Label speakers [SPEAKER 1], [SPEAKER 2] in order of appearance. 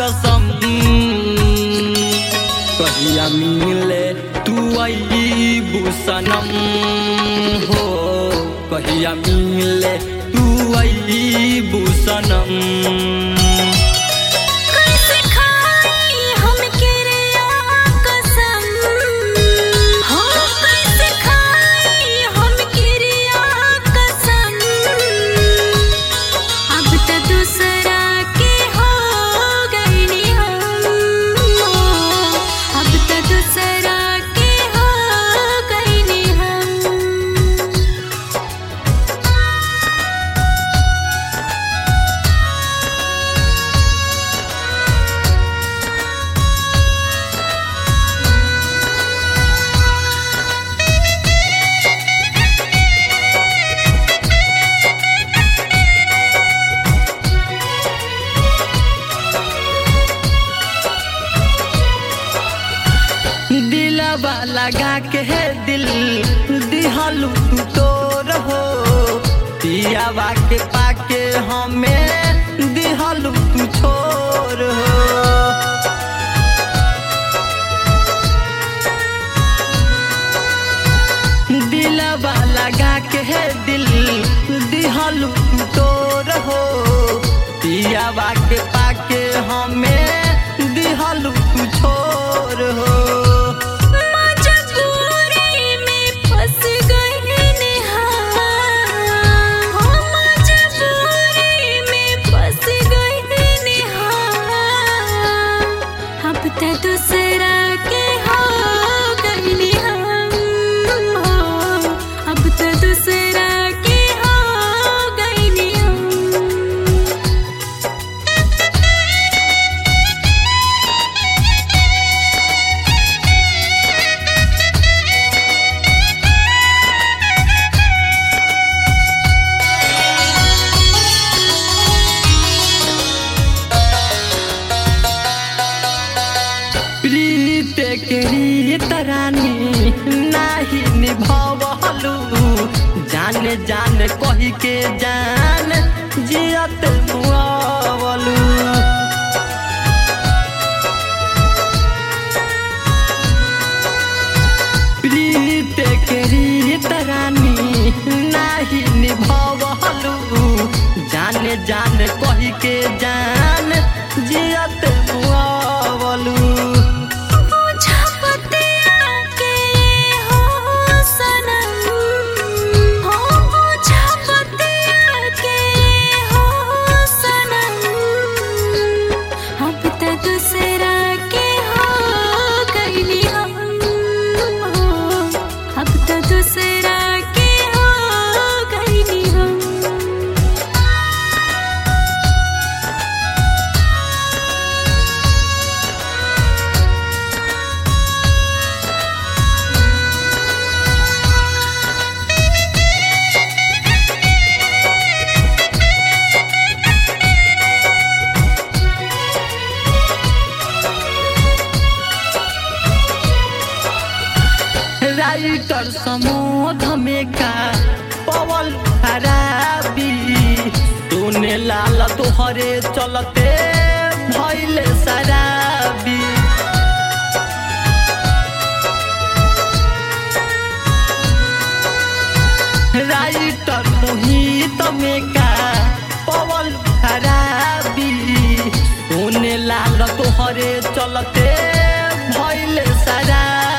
[SPEAKER 1] कसम कहिया मिले तू अइबू सनम हो कहिया मिले तू अइबू सनम। दिलवा लगा के है दिल दिहलू तू तोर हो पियावा के पाके हमें दिहलू तू छोर हो। दिलवा लगा के है दिल दिहलू तू तोर हो पियावा के पाके हमें दिहलू तू छोर हो।
[SPEAKER 2] दूसरा के हो गईली हम हो अब तो दूसरा के हो गईली हम।
[SPEAKER 1] प्रीत के रीत रानी नाही निभावलू जाने जाने कही के जान जियत मुआवलू। प्रीत के रीत रानी नाही निभावलू जाने जाने कही के जान जियत मुआवलू। राइटर समोध में का पवल खराबी तूने लाल तोहरे चलते भइले शराबी। राइटर मोहित में का पवल खराबी तूने लाल तोहरे चलते भइले शराबी।